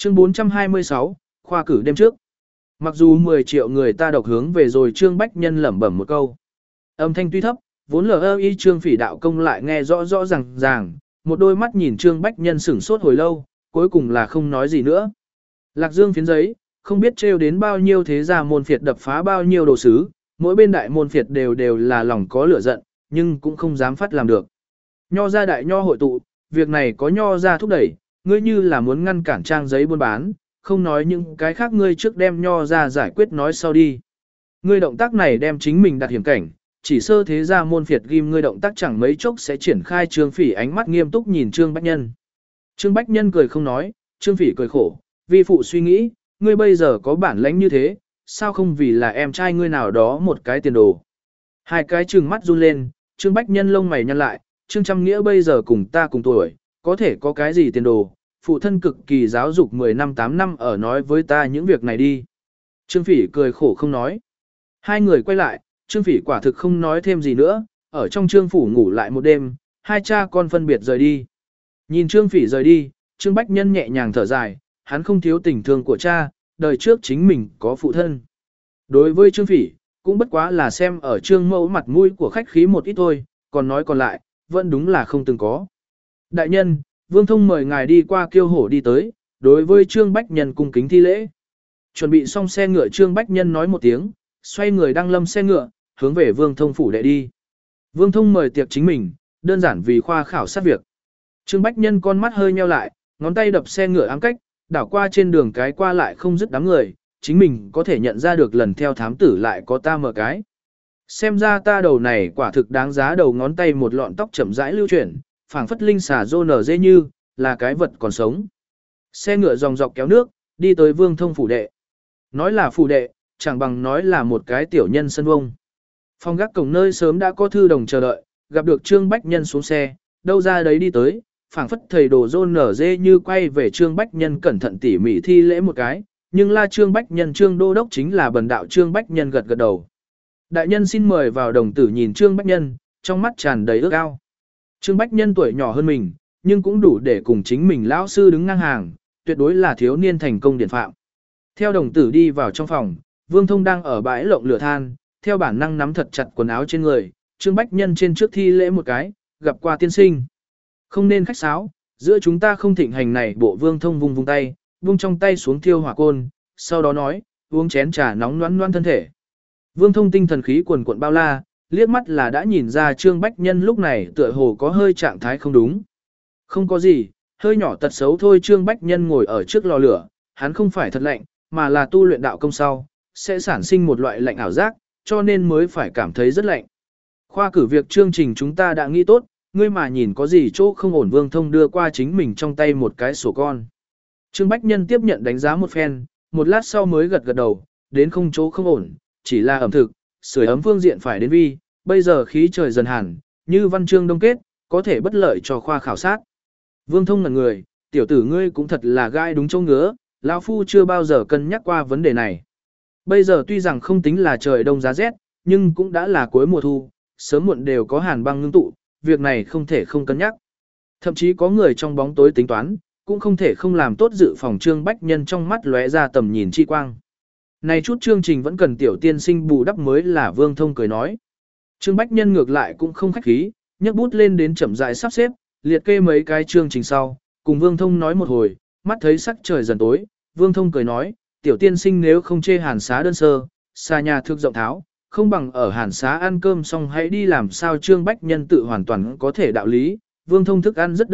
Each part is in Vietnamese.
Chương 426, khoa cử đêm trước. Mặc dù 10 triệu người ta độc hướng về rồi Trương Bách Nhân lẩm bẩm một câu. Âm thanh tuy thấp, vốn lờ y Trương Phỉ đạo công lại nghe rõ rõ ràng, một đôi mắt nhìn Trương Bách Nhân sửng sốt hồi lâu, cuối cùng là không nói gì nữa. Lạc Dương phiến giấy, không biết trêu đến bao nhiêu thế gia môn phiệt đập phá bao nhiêu đồ sứ, mỗi bên đại môn phiệt đều là lòng có lửa giận, nhưng cũng không dám phát làm được. Nho gia đại nho hội tụ, việc này có nho gia thúc đẩy, ngươi như là muốn ngăn cản trang giấy buôn bán, không nói những cái khác ngươi trước đem nho ra giải quyết nói sau đi. Ngươi động tác này đem chính mình đặt hiểm cảnh, chỉ sơ thế gia môn phiệt ghim ngươi động tác chẳng mấy chốc sẽ triển khai. Trương Phỉ ánh mắt nghiêm túc nhìn Trương Bách Nhân. Trương Bách Nhân cười không nói, Trương Phỉ cười khổ, vi phụ suy nghĩ, ngươi bây giờ có bản lãnh như thế, sao không vì là em trai ngươi nào đó một cái tiền đồ. Hai cái trừng mắt run lên, Trương Bách Nhân lông mày nhăn lại, Trương Trăm Nghĩa bây giờ cùng ta cùng tuổi, có thể có cái gì tiền đồ, phụ thân cực kỳ giáo dục 10 năm 8 năm ở nói với ta những việc này đi. Trương Phỉ cười khổ không nói. Hai người quay lại, Trương Phỉ quả thực không nói thêm gì nữa, ở trong Trương phủ ngủ lại một đêm, hai cha con phân biệt rời đi. Nhìn Trương Phỉ rời đi, Trương Bách Nhân nhẹ nhàng thở dài, hắn không thiếu tình thương của cha, đời trước chính mình có phụ thân. Đối với Trương Phỉ, cũng bất quá là xem ở Trương mẫu mặt mũi của khách khí một ít thôi, còn nói còn lại, vẫn đúng là không từng có. Đại nhân, Vương Thông mời ngài đi qua Kiêu Hổ đi tới, đối với Trương Bách Nhân cung kính thi lễ. Chuẩn bị xong xe ngựa, Trương Bách Nhân nói một tiếng, xoay người đăng lâm xe ngựa, hướng về Vương Thông phủ đệ đi. Vương Thông mời tiệc chính mình, đơn giản vì khoa khảo sát việc. Trương Bách Nhân con mắt hơi nheo lại, ngón tay đập xe ngựa ám cách, đảo qua trên đường cái qua lại không dứt đám người, chính mình có thể nhận ra được lần theo thám tử lại có ta mở cái. Xem ra ta đầu này quả thực đáng giá đầu ngón tay một lọn tóc chậm rãi lưu chuyển, phảng phất linh xà rô nở dê như, là cái vật còn sống. Xe ngựa dòng dọc kéo nước, đi tới Vương Thông phủ đệ. Nói là phủ đệ, chẳng bằng nói là một cái tiểu nhân sân vông. Phòng gác cổng nơi sớm đã có thư đồng chờ đợi, gặp được Trương Bách Nhân xuống xe, đâu ra đấy đi tới, phảng phất thầy đồ rô nở dê như quay về Trương Bách Nhân cẩn thận tỉ mỉ thi lễ một cái, nhưng la Trương Bách Nhân Trương Đô Đốc chính là bần đạo. Trương Bách Nhân gật gật đầu. Đại nhân xin mời vào. Đồng tử nhìn Trương Bách Nhân, trong mắt tràn đầy ước ao. Trương Bách Nhân tuổi nhỏ hơn mình, nhưng cũng đủ để cùng chính mình lão sư đứng ngang hàng, tuyệt đối là thiếu niên thành công điển phạm. Theo đồng tử đi vào trong phòng, Vương Thông đang ở bãi lộng lửa than, theo bản năng nắm thật chặt quần áo trên người, Trương Bách Nhân trên trước thi lễ một cái, gặp qua tiên sinh. Không nên khách sáo, giữa chúng ta không thịnh hành này. Bộ Vương Thông vung vung tay, vung trong tay xuống thiêu hỏa côn, sau đó nói, uống chén trà nóng loãng loãng thân thể. Vương Thông tinh thần khí quần quận bao la, liếc mắt là đã nhìn ra Trương Bách Nhân lúc này tựa hồ có hơi trạng thái không đúng. Không có gì, hơi nhỏ tật xấu thôi. Trương Bách Nhân ngồi ở trước lò lửa, hắn không phải thật lạnh, mà là tu luyện đạo công sau, sẽ sản sinh một loại lạnh ảo giác, cho nên mới phải cảm thấy rất lạnh. Khoa cử việc chương trình chúng ta đã nghĩ tốt, ngươi mà nhìn có gì chỗ không ổn. Vương Thông đưa qua chính mình trong tay một cái sổ con. Trương Bách Nhân tiếp nhận đánh giá một phen, một lát sau mới gật gật đầu, đến không chỗ không ổn, chỉ là ẩm thực, sưởi ấm phương diện phải đến vi, bây giờ khí trời dần hẳn, như văn chương đông kết, có thể bất lợi cho khoa khảo sát. Vương Thông ngẩn người, tiểu tử ngươi cũng thật là gai đúng chỗ ngứa, lão phu chưa bao giờ cân nhắc qua vấn đề này. Bây giờ tuy rằng không tính là trời đông giá rét, nhưng cũng đã là cuối mùa thu, sớm muộn đều có hàn băng ngưng tụ, việc này không thể không cân nhắc. Thậm chí có người trong bóng tối tính toán, cũng không thể không làm tốt dự phòng. Trương Bách Nhân trong mắt lóe ra tầm nhìn chi quang. Này chút chương trình vẫn cần tiểu tiên sinh bù đắp mới là. Vương Thông cười nói. Trương Bách Nhân ngược lại cũng không khách khí, nhấc bút lên đến chậm rãi sắp xếp, liệt kê mấy cái chương trình sau, cùng Vương Thông nói một hồi, mắt thấy sắc trời dần tối, Vương Thông cười nói, tiểu tiên sinh nếu không chê hàn xá đơn sơ, xa nhà thước rộng tháo, không bằng ở hàn xá ăn cơm xong hãy đi làm sao. Trương Bách Nhân tự hoàn toàn có thể đạo lý, Vương Thông thức ăn rất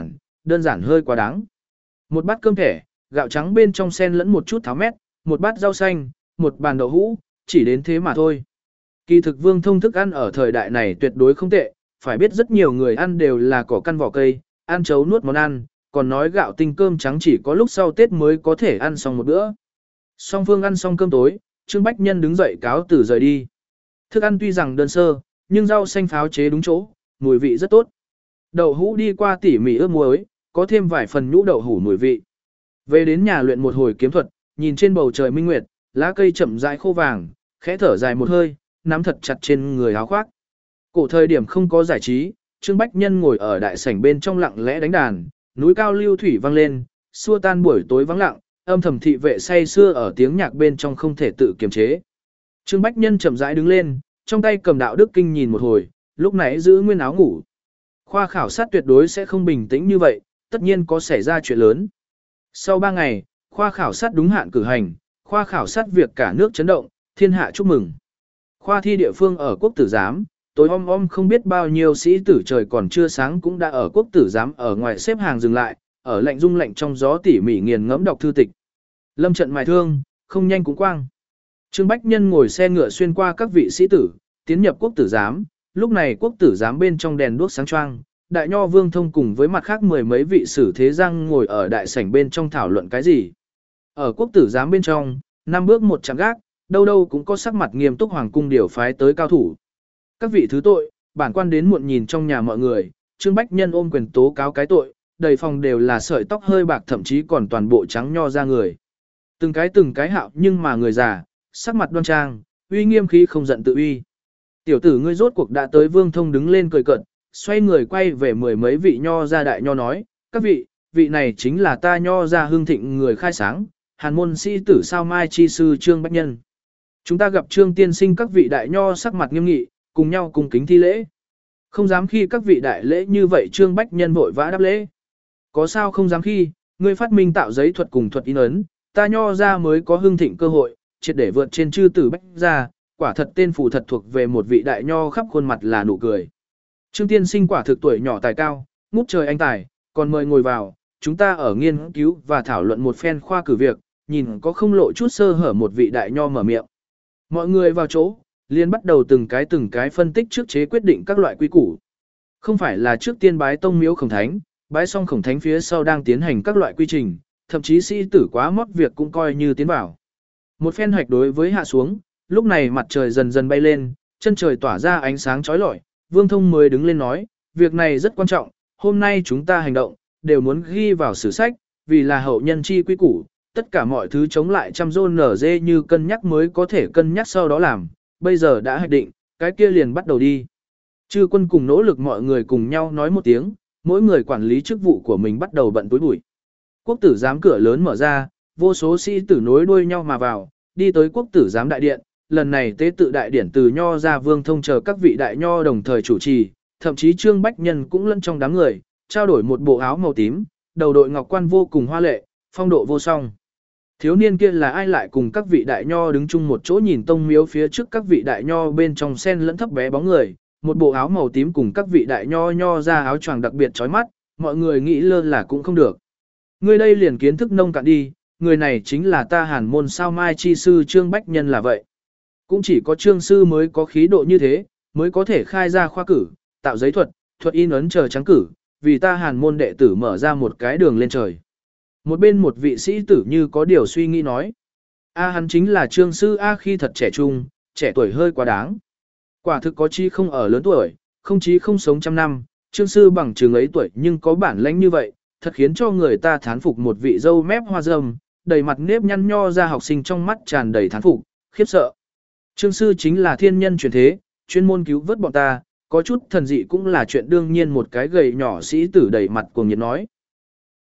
đơn giản hơi quá đáng. Một bát cơm thẻ, gạo trắng bên trong xen lẫn một chút tháo mét, một bát rau xanh, một bàn đậu hũ, chỉ đến thế mà thôi. Kỳ thực Vương Thông thức ăn ở thời đại này tuyệt đối không tệ, phải biết rất nhiều người ăn đều là cỏ căn vỏ cây, ăn chấu nuốt món ăn, còn nói gạo tinh cơm trắng chỉ có lúc sau Tết mới có thể ăn xong một bữa. Song phương ăn xong cơm tối, Trương Bách Nhân đứng dậy cáo từ rời đi. Thức ăn tuy rằng đơn sơ, nhưng rau xanh pháo chế đúng chỗ, mùi vị rất tốt. Đậu hũ đi qua tỉ mỉ ướp muối, có thêm vài phần nhũ đậu hũ mùi vị. Về đến nhà luyện một hồi kiếm thuật, nhìn trên bầu trời minh nguyệt, lá cây chậm rãi khô vàng, khẽ thở dài một hơi, nắm thật chặt trên người áo khoác. Cổ thời điểm không có giải trí, Trương Bách Nhân ngồi ở đại sảnh bên trong lặng lẽ đánh đàn, núi cao lưu thủy vang lên, xua tan buổi tối vắng lặng, âm thầm thị vệ say sưa ở tiếng nhạc bên trong không thể tự kiềm chế. Trương Bách Nhân chậm rãi đứng lên, trong tay cầm đạo đức kinh nhìn một hồi, lúc nãy giữ nguyên áo ngủ. Khoa khảo sát tuyệt đối sẽ không bình tĩnh như vậy, tất nhiên có xảy ra chuyện lớn. Sau 3 ngày, khoa khảo sát đúng hạn cử hành, khoa khảo sát việc cả nước chấn động, thiên hạ chúc mừng. Khoa thi địa phương ở quốc tử giám, tối om không biết bao nhiêu sĩ tử trời còn chưa sáng cũng đã ở quốc tử giám ở ngoài xếp hàng dừng lại, ở lạnh rung lạnh trong gió tỉ mỉ nghiền ngẫm đọc thư tịch. Lâm trận mài thương, không nhanh cũng quang. Trương Bách Nhân ngồi xe ngựa xuyên qua các vị sĩ tử, tiến nhập quốc tử giám, lúc này quốc tử giám bên trong đèn đuốc sáng choang, đại nho Vương Thông cùng với mặt khác mười mấy vị sử thế giang ngồi ở đại sảnh bên trong thảo luận cái gì. Ở quốc tử giám bên trong, 5 bước một chặng gác, đâu đâu cũng có sắc mặt nghiêm túc hoàng cung điều phái tới cao thủ. Các vị thứ tội, bản quan đến muộn nhìn trong nhà mọi người, Trương Bách Nhân ôm quyền tố cáo cái tội, đầy phòng đều là sợi tóc hơi bạc thậm chí còn toàn bộ trắng nho ra người. Từng cái hạo nhưng mà người già, sắc mặt đoan trang, uy nghiêm khí không giận tự uy. Tiểu tử ngươi rốt cuộc đã tới. Vương Thông đứng lên cười cợt, xoay người quay về mười mấy vị nho gia đại nho nói, các vị này chính là ta nho gia hương thịnh người khai sáng, hàn môn sĩ tử sao mai chi sư Trương Bách Nhân. Chúng ta gặp Trương tiên sinh. Các vị đại nho sắc mặt nghiêm nghị, cùng nhau cùng kính thi lễ. Không dám khi các vị đại lễ như vậy. Trương Bách Nhân vội vã đáp lễ. Có sao không dám khi, ngươi phát minh tạo giấy thuật cùng thuật in ấn, ta nho ra mới có hưng thịnh cơ hội, triệt để vượt trên chư tử Bách gia, quả thật tên phù thật thuộc về một vị đại nho khắp khuôn mặt là nụ cười. Trương tiên sinh quả thực tuổi nhỏ tài cao, ngút trời anh tài, còn mời ngồi vào, chúng ta ở nghiên cứu và thảo luận một phen khoa cử việc, nhìn có không lộ chút sơ hở. Một vị đại nho mở miệng. Mọi người vào chỗ, liền bắt đầu từng cái phân tích trước chế quyết định các loại quy củ. Không phải là trước tiên bái tông miếu khổng thánh, bái xong khổng thánh phía sau đang tiến hành các loại quy trình, thậm chí sĩ tử quá mót việc cũng coi như tiến vào. Một phen hoạch đối với hạ xuống, lúc này mặt trời dần dần bay lên, chân trời tỏa ra ánh sáng chói lọi, Vương Thông mới đứng lên nói, việc này rất quan trọng, hôm nay chúng ta hành động, đều muốn ghi vào sử sách, vì là hậu nhân chi quy củ, tất cả mọi thứ chống lại trăm rôn nở dê như cân nhắc mới có thể cân nhắc sau đó làm, bây giờ đã hoạch định, cái kia liền bắt đầu đi. Chư quân cùng nỗ lực mọi người cùng nhau nói một tiếng, mỗi người quản lý chức vụ của mình bắt đầu bận túi bụi. Quốc tử giám cửa lớn mở ra, vô số sĩ tử nối đuôi nhau mà vào, đi tới quốc tử giám đại điện, lần này tế tự đại điển từ nho ra Vương Thông chờ các vị đại nho đồng thời chủ trì, thậm chí Trương Bách Nhân cũng lẫn trong đám người, trao đổi một bộ áo màu tím, đầu đội ngọc quan vô cùng hoa lệ, phong độ vô song. Thiếu niên kia là ai lại cùng các vị đại nho đứng chung một chỗ nhìn tông miếu phía trước các vị đại nho bên trong sen lẫn thấp bé bóng người, một bộ áo màu tím cùng các vị đại nho ra áo choàng đặc biệt chói mắt, mọi người nghĩ lơ là cũng không được. Người đây liền kiến thức nông cạn đi, người này chính là ta hàn môn sao mai chi sư Trương Bách Nhân là vậy. Cũng chỉ có Trương sư mới có khí độ như thế, mới có thể khai ra khoa cử, tạo giấy thuật, thuật in ấn chờ trắng cử, vì ta hàn môn đệ tử mở ra một cái đường lên trời. Một bên một vị sĩ tử như có điều suy nghĩ nói. Hắn chính là Trương sư khi thật trẻ trung, trẻ tuổi hơi quá đáng. Quả thực có chí không ở lớn tuổi, không chí không sống trăm năm, Trương sư bằng chừng ấy tuổi nhưng có bản lãnh như vậy, thật khiến cho người ta thán phục. Một vị dâu mép hoa râm, đầy mặt nếp nhăn nho ra học sinh trong mắt tràn đầy thán phục, khiếp sợ. Trương sư chính là thiên nhân truyền thế, chuyên môn cứu vớt bọn ta, có chút thần dị cũng là chuyện đương nhiên. Một cái gầy nhỏ sĩ tử đầy mặt cuồng nhiệt nói.